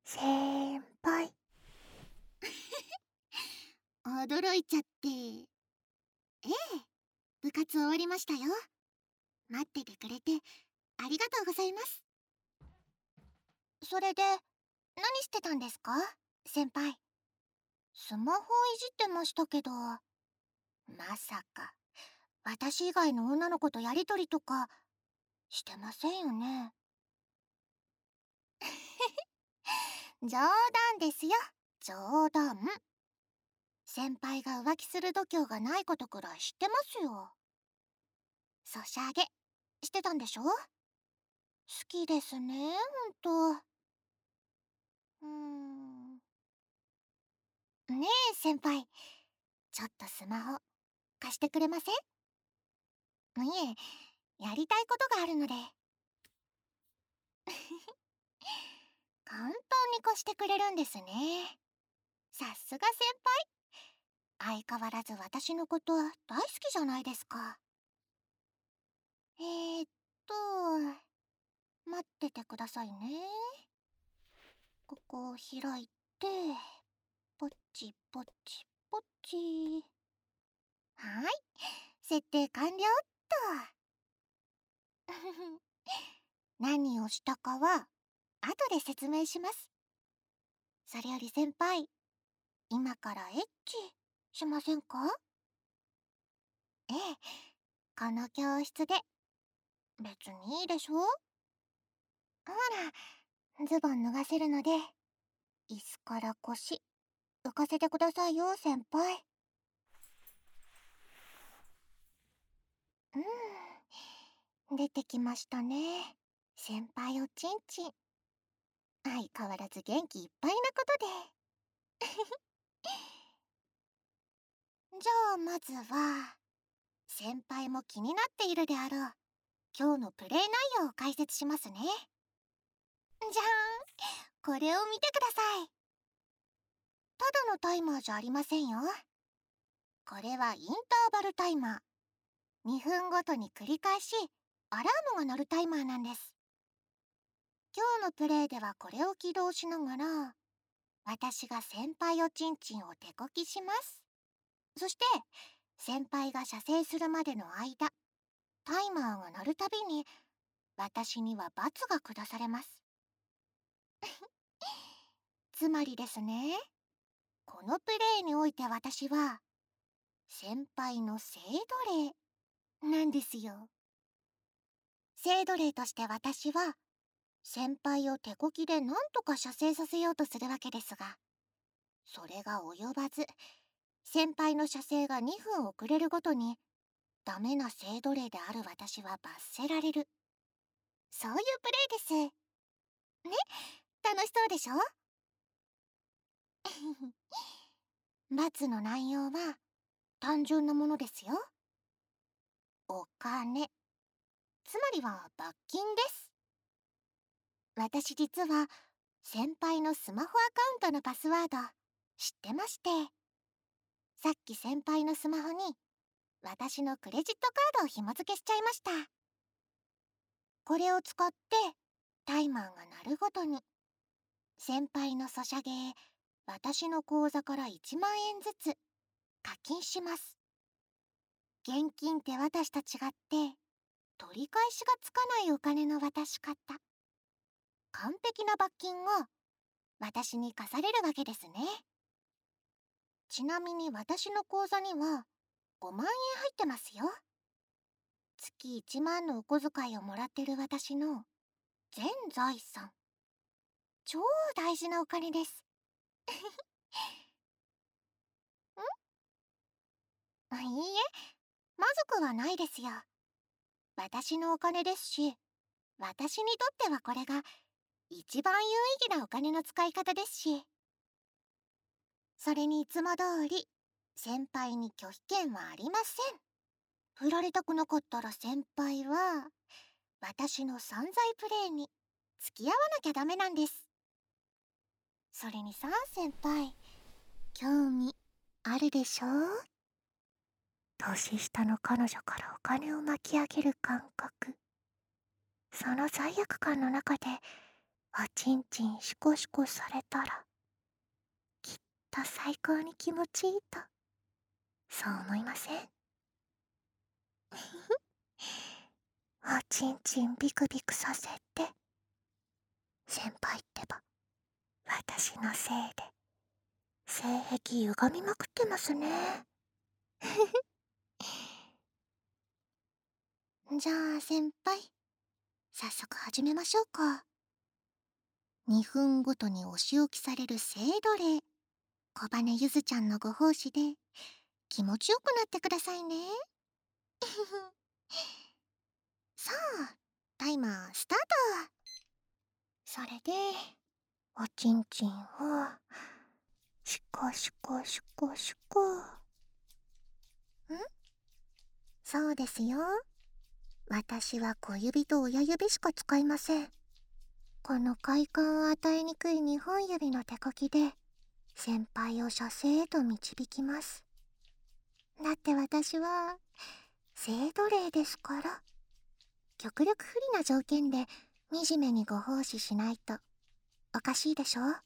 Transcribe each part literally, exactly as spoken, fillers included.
先輩。 驚いちゃって。ええ、部活終わりましたよ。待っててくれてありがとうございます。それで何してたんですか、先輩。スマホいじってましたけど、まさか私以外の女の子とやりとりとかしてませんよね。冗談ですよ、冗談。先輩が浮気する度胸がないことくらい知ってますよ。ソシャゲしてたんでしょ。好きですね、ほんと。うーん。ねえ先輩、ちょっとスマホ貸してくれません？いえ、やりたいことがあるので。簡単に貸してくれるんですね。さすが先輩。相変わらず私のこと大好きじゃないですか。えー、っと待っててくださいね。ここを開いて、ポチポチポチ。はい、設定完了っと。何をしたかは後で説明します。それより先輩、今からエッチしませんか？ええ、この教室で。別にいいでしょ。ほら、ズボン脱がせるので椅子から腰浮かせてくださいよ、先輩。うん、出てきましたね、先輩おちんちん。相変わらず元気いっぱいなことで。じゃあまずは先輩も気になっているであろう今日のプレイ内容を解説しますね。じゃーん、これを見てください。ただのタイマーじゃありませんよ。これはインターバルタイマー。にふんごとに繰り返しアラームが鳴るタイマーなんです。今日のプレイではこれを起動しながら私が先輩おちんちんを手こきします。そして先輩が射精するまでの間、タイマーが鳴るたびに私には罰が下されます。つまりですね、このプレイにおいて私は先輩の性奴隷なんですよ。性奴隷として私は先輩を手こきで何とか射精させようとするわけですが、それが及ばず先輩の射精がにふん遅れるごとにダメな性奴隷である私は罰せられる、そういうプレイですね。楽しそうでしょ。罰の内容は単純なものですよ。お金、つまりは罰金です。私実は先輩のスマホアカウントのパスワード知ってまして、さっき先輩のスマホに私のクレジットカードを紐付けしちゃいました。これを使ってタイマーが鳴るごとに先輩のソシャゲへ私の口座からいちまんえんずつ課金します。現金手渡しと違って取り返しがつかないお金の渡し方、完璧な罰金が私に課されるわけですね。ちなみに私の口座にはごまんえん入ってますよ。月いちまんのお小遣いをもらってる私の全財産。超大事なお金です。んいいえ、まずくはないですよ。私のお金ですし、私にとってはこれが一番有意義なお金の使い方ですし。それにいつも通り先輩に拒否権はありません。振られたくなかったら先輩は私の散財プレイに付き合わなきゃダメなんです。それにさ、先輩、興味あるでしょ。 年下の彼女からお金を巻き上げる感覚。その罪悪感の中でおちんちんシコシコされたらきっと最高に気持ちいいと、そう思いません？おちんちんビクビクさせて、先輩ってば私のせいで性癖歪みまくってますね。 じゃあ先輩、早速始めましょうか。にふんごとにお仕置きされる性奴隷、小羽ゆずちゃんのご奉仕で気持ちよくなってくださいね。さあ、タイマースタート。 それでおちんちんをシコシコシコシコ。ん？ そうですよ。私は小指と親指しか使いません。この快感を与えにくいにほん指の手こきで先輩を射精へと導きます。だって私は性奴隷ですから。極力不利な条件で惨めにご奉仕しないとおかしいでしょ。あ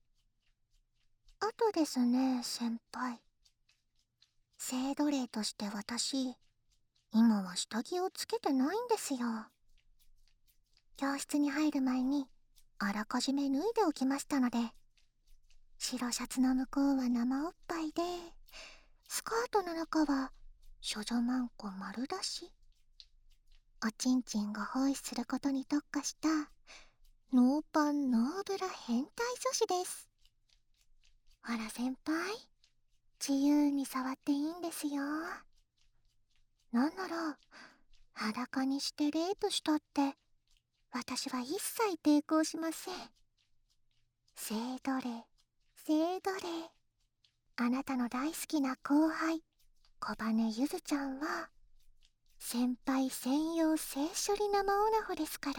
とですね、先輩。性奴隷として私、今は下着をつけてないんですよ。教室に入る前にあらかじめ脱いでおきましたので、白シャツの向こうは生おっぱいで、スカートの中は処女マンコ丸出し。おちんちんが包囲することに特化したノーパンノーブラ変態女子です。ほら先輩、自由に触っていいんですよ。なんなら裸にしてレイプしたって私は一切抵抗しません。性奴隷、性奴隷。あなたの大好きな後輩小羽ゆずちゃんは先輩専用性処理生オナホですから。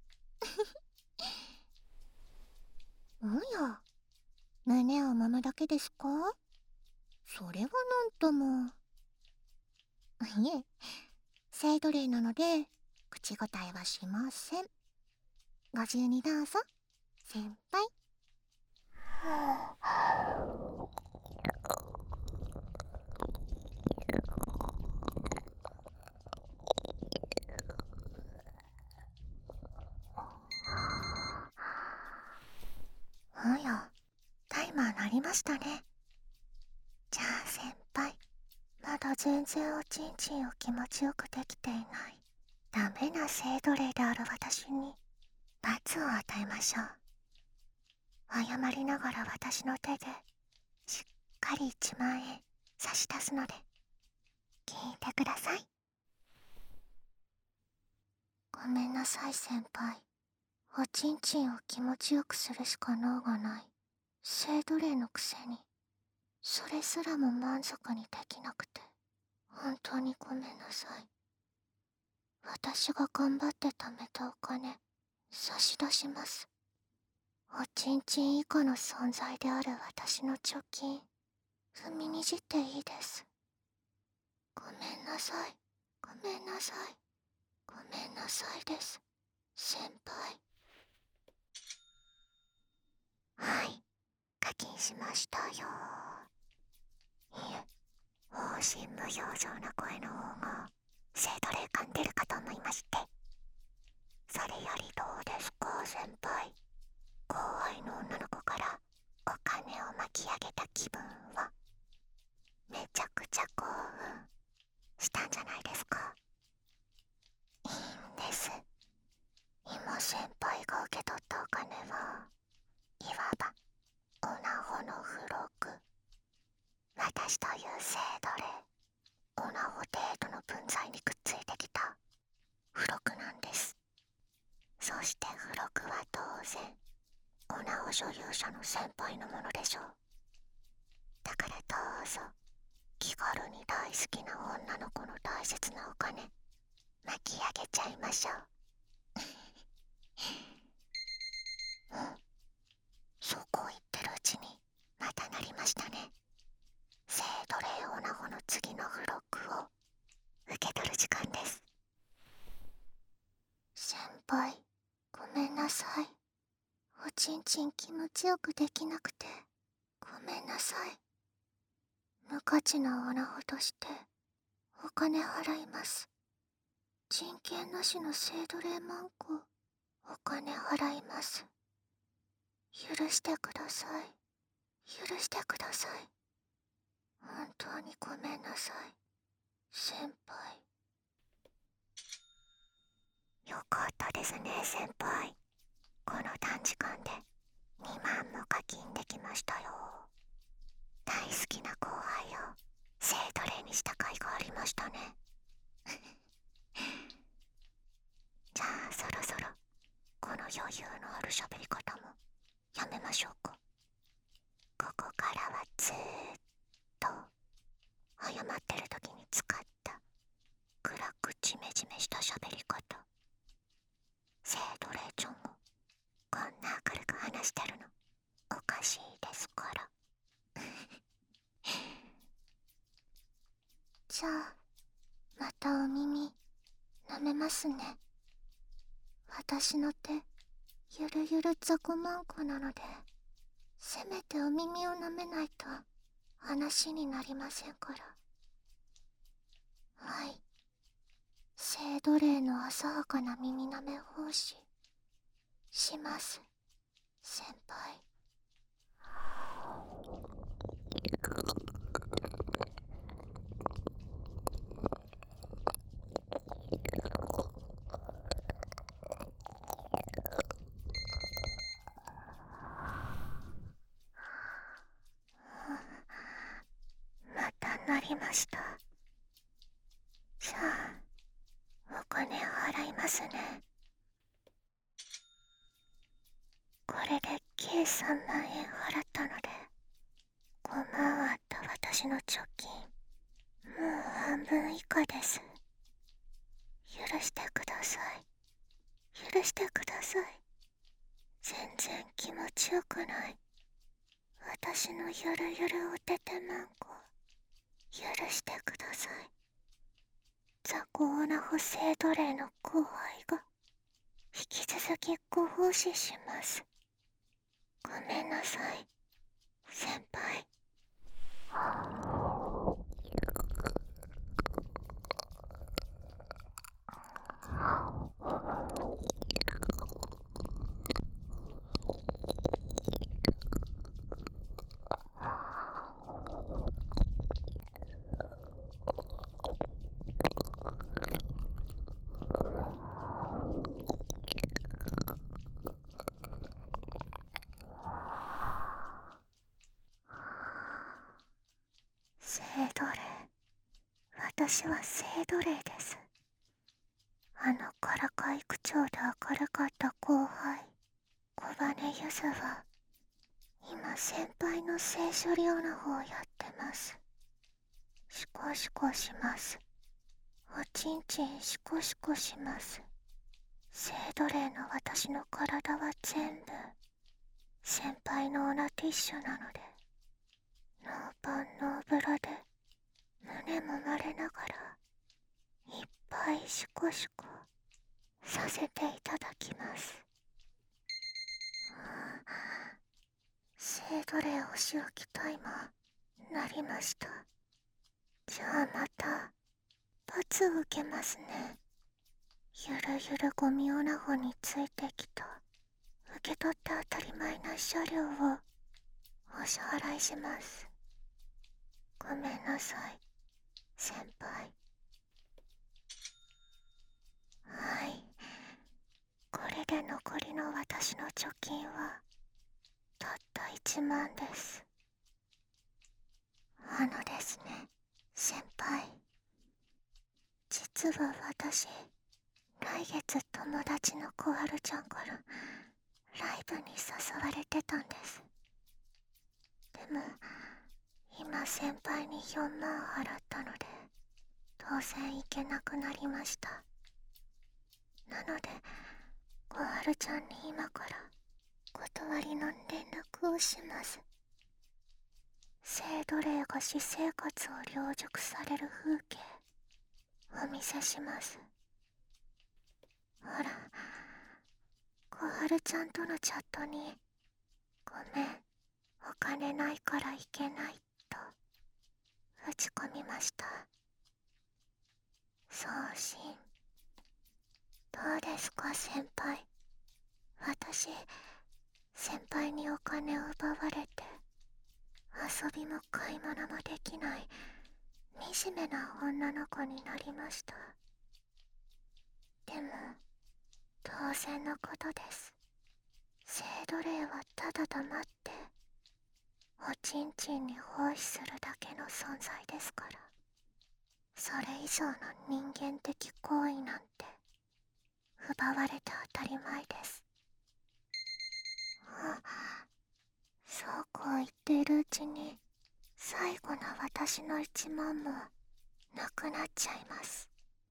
おや、胸を揉むだけですか？それはなんとも。いえ、性奴隷なので口答えはしません。ご自由にどうぞ、先輩。 おや、タイマー鳴りましたね。じゃあ先輩、まだ全然おちんちんを気持ちよくできていないダメな性奴隷である私に罰を与えましょう。謝りながら私の手でしっかりいちまんえん差し出すので聞いてください。ごめんなさい先輩、おちんちんを気持ちよくするしか能がない性奴隷のくせにそれすらも満足にできなくて本当にごめんなさい。私が頑張って貯めたお金差し出します。おちんちん以下の存在である私の貯金踏みにじっていいです。ごめんなさい、ごめんなさい、ごめんなさいです、先輩。はい、課金しましたよ。いえ、方針無表情な声の方が性奴隷感出るかと思いまして。それよりどうですか先輩、後輩の女の子からお金を巻き上げた気分は。めちゃくちゃ興奮したんじゃないですか？いいんです。今先輩が受け取ったお金はいわばオナホの付録。私という性奴隷オナホ程度の分際にくっついてきた付録なんです。そして付録は当然オナホ所有者の先輩のものでしょう。だからどうぞ気軽に大好きな女の子の大切なお金巻き上げちゃいましょう。うん、そうこう言ってるうちにまた鳴りましたね。性奴隷オナホの次の付録を受け取る時間です。先輩、ごめんなさい。 ちんちん気持ちよくできなくてごめんなさい。無価値なオナホとしてお金払います。人権なしの性奴隷マンコお金払います。許してください。許してください。本当にごめんなさい先輩。よかったですね先輩。この短時間でにまんも課金できましたよ。大好きな後輩を性奴隷にした甲斐がありましたねじゃあそろそろこの余裕のある喋り方もやめましょうか。ここからはずーっと謝ってる時に使った暗くジメジメした喋り方。性奴隷ちゃんもこんな明るく話してるのおかしいですからじゃあまたお耳舐めますね。私の手ゆるゆる雑魚マンコなのでせめてお耳を舐めないと話になりませんから。はい、性奴隷の浅はかな耳舐め奉仕します先輩。またなりました。じゃあお金払いますね。これで計さんまんえん払ったのでごまんあった私の貯金もう半分以下です。許してください。許してください。全然気持ちよくない私のゆるゆるおててマンコ許してください。雑魚オナホ性奴隷の後輩が引き続きご奉仕します。ごめんなさい先輩。性奴隷、私は性奴隷です。あのからかい口調で明るかった後輩小羽ゆずは今先輩の性処理オナホをやってます。シコシコします。おちんちんシコシコします。性奴隷の私の体は全部先輩のオナティッシュなのでノーパンノーブラで胸もまれながらいっぱいシコシコさせていただきます。性奴隷お仕置きタイマーなりました。じゃあまた罰を受けますね。ゆるゆるゴミオナホについてきた受け取って当たり前な車両をお支払いします。ごめんなさい先輩。はい、これで残りの私の貯金はたったいちまんです。あのですね先輩、実は私来月友達の小春ちゃんからライブに誘われてたんです。でも今先輩によんまん払ったので当然行けなくなりました。なので小春ちゃんに今から断りの連絡をします。性奴隷が私生活を凌辱される風景お見せします。ほら小春ちゃんとのチャットに「ごめん、お金ないから行けない」と打ち込みました。送信。どうですか先輩。私、先輩にお金を奪われて遊びも買い物もできない惨めな女の子になりました。でも当然のことです。性奴隷はただ黙っておちんちんに奉仕するだけの存在ですから、それ以上の人間的行為なんて奪われて当たり前です。あ、そうこう言っているうちに最後の私の一万もなくなっちゃいます。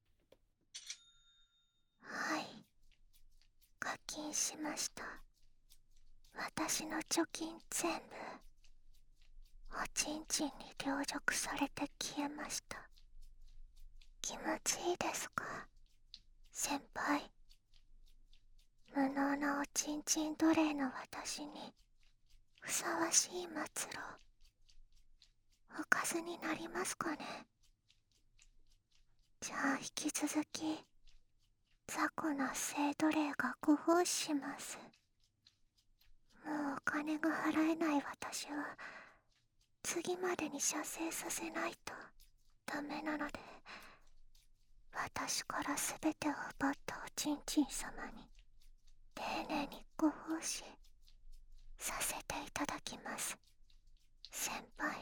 はい、課金しました。私の貯金全部おちんちんに凌辱されて消えました。気持ちいいですか先輩。無能なおちんちん奴隷の私にふさわしい末路おかずになりますかね。じゃあ引き続き雑魚な性奴隷がご奉仕します。もうお金が払えない私は次までに射精させないとダメなので、私から全てを奪ったおちんちん様に丁寧にご奉仕させていただきます、先輩。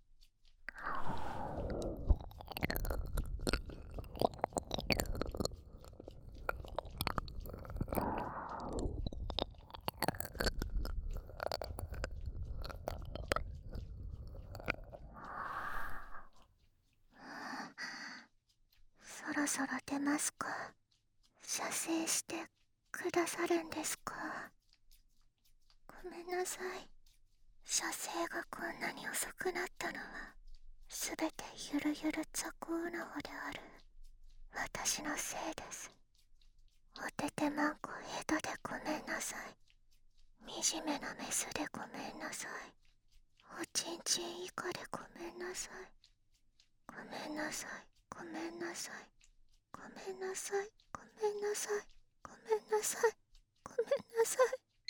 そろそろ出ますか。射精してくださるんですか。ごめんなさい。射精がこんなに遅くなったのはすべてゆるゆる雑魚なほである私のせいです。おててまんこ下手でごめんなさい。惨めなメスでごめんなさい。おちんちん以下でごめんなさい。ごめんなさい。ごめんなさい。ごめんなさい。ごめんなさい。ごめんなさい。ごめんなさい。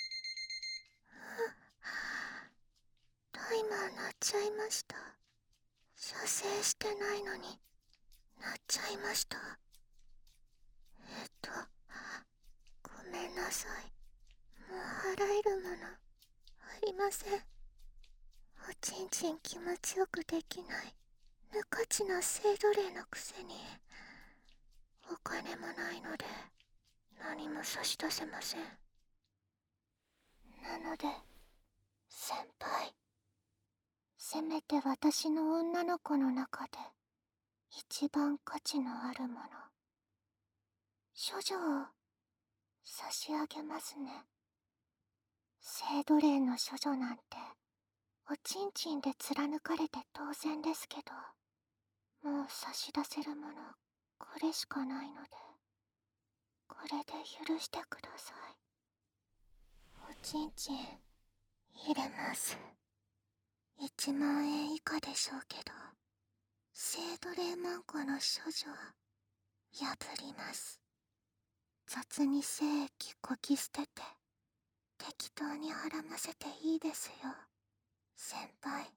タイマー鳴っちゃいました。射精してないのに鳴っちゃいました。えっとごめんなさい。もう払えるものありません。おちんちん気持ちよくできない無価値な性奴隷のくせにお金もないので何も差し出せません。なので先輩、せめて私の女の子の中で一番価値のあるもの、処女を差し上げますね。性奴隷の処女なんておちんちんで貫かれて当然ですけど、もう差し出せるものこれしかないので、これで許してください。おちんちん入れます。いちまんえん以下でしょうけど、性奴隷マンコの処女破ります。雑に精液こき捨てて適当にはらませていいですよ先輩。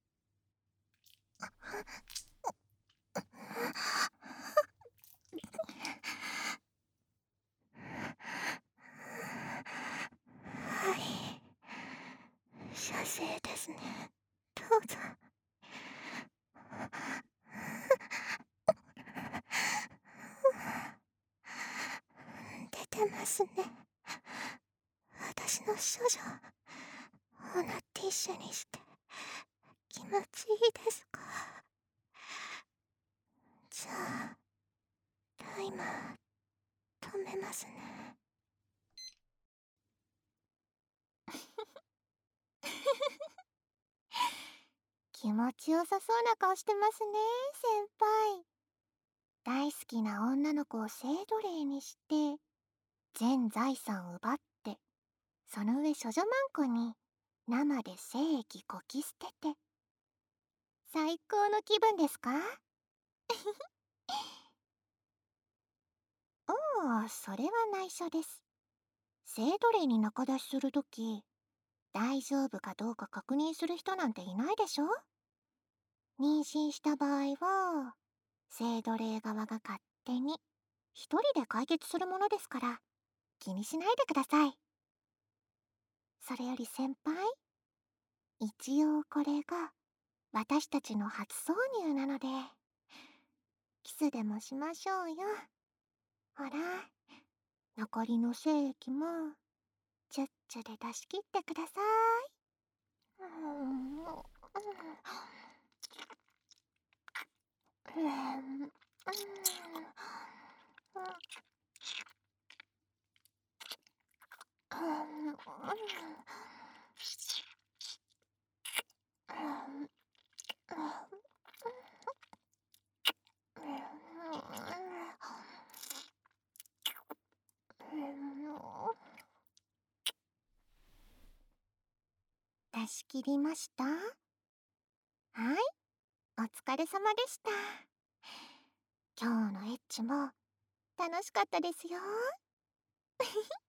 はい、射精ですね。どうぞ。出てますね。私の処女オナティッシュにして気持ちいいですか。じゃあタイマー止めますね。気持ちよさそうな顔してますね先輩。大好きな女の子を性奴隷にして全財産奪ってその上処女マンコに生で精液こき捨てて最高の気分ですか？おお、それは内緒です。性奴隷に仲出しするとき、大丈夫かどうか確認する人なんていないでしょ？妊娠した場合は、性奴隷側が勝手に一人で解決するものですから、気にしないでください。それより先輩、一応これが私たちの初挿入なので、キスでもしましょうよ。ほら、残りの精液もチュッチュで出し切ってください。うん、うん、うん、うん、出し切りました。はい、お疲れ様でした。今日のエッチも楽しかったですよ。